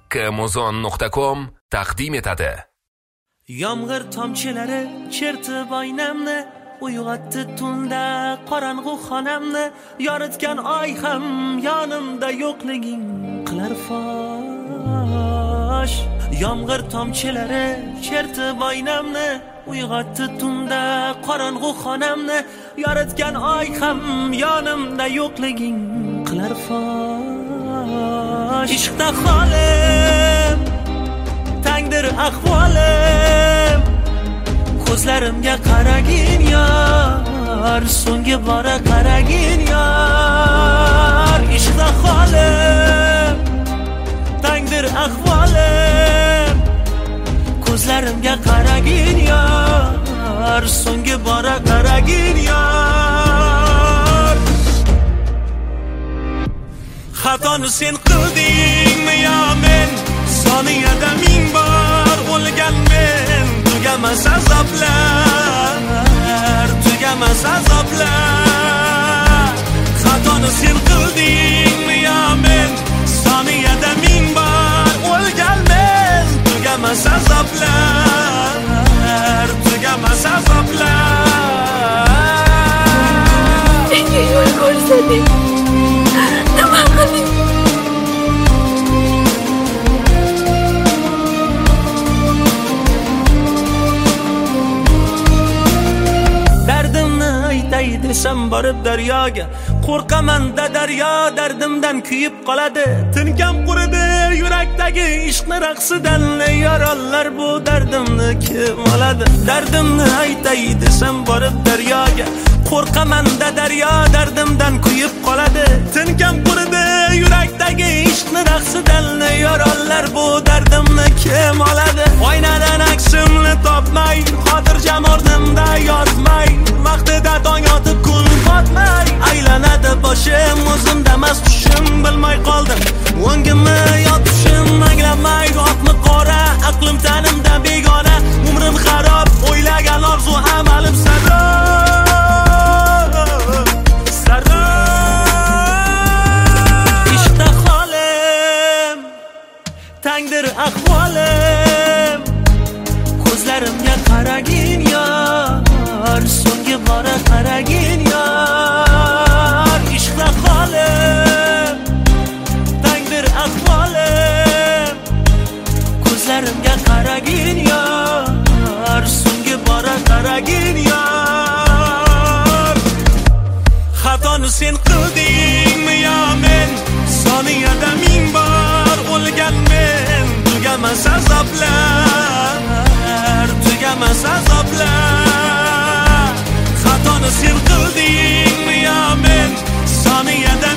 Kmozon.com taqdim etadi. Yomg'ir tomchilari chertib oynamni, uyg'otdi tunda qorong'u xonamni. Yoritgan oy ham yonimda yo'qliging qilar fosh. Yomg'ir tomchilari chertib oynamni, uyg'otdi tunda qorong'u xonamni. Yoritgan oy ham yonimda yo'qliging qilar fosh. Ishqda xolim tangdir ahvolim, ko'zlarimga qaragin yor, so'nggi bora qaragin yor. Ishqda xolim tangdir ahvolim, ko'zlarimga qaragin yor, so'nggi bora qaragin yor. Xatoni sen qildingmi yo men, soniyada ming bor o'lgan men. Tugamas azoblar, tugamas azoblar. Xatoni sen qildingmi yo men, soniyada ming bor o'lgan men. Tugamas azoblar, tugamas azoblar. Menga yo'l ko'rsating, nima qiling? Dardimni aytay desam borib daryoga, qo'rqaman-da daryo dardimdan kuyib qoladi. Tinkam quridi yurakdagi ishqni raqsidan, yorollar bu dardimni kim oladi? Dardimni aytay desam borib daryoga, qo'rqaman-da daryo dardimdan kuyib qoladi. Tinkam quridi yurakdagi ishqni raqsidan, yorollar bu dardimni kim oladi? Oynadan aksimni topmay, xotirjam o'rnimda yotmay, vaqtida tong otib kun botmay, aylanadi boshim o'zimda mast tushim, bilmay qoldim o'ngimni yotishim, anglamay oqmi qora, aqlim tanimda begona, umrim xarob, o'ylagan orzu amalim sarob, sarob. Ishqda xolim tangdir ahvolim, ko'zlarimga qaragin yor, so'nggi bora qaragin yor. Ishqda xolim tangdir ahvolim, ko'zlarimga qaragin yor, so'nggi bora qaragin yor. Xatoni sen qildingmi yo men, soniyada ming bor o'lgan men. Tugamas azoblar, tugamas azoblar. Xatoni sen qildingmi yo men, soniyada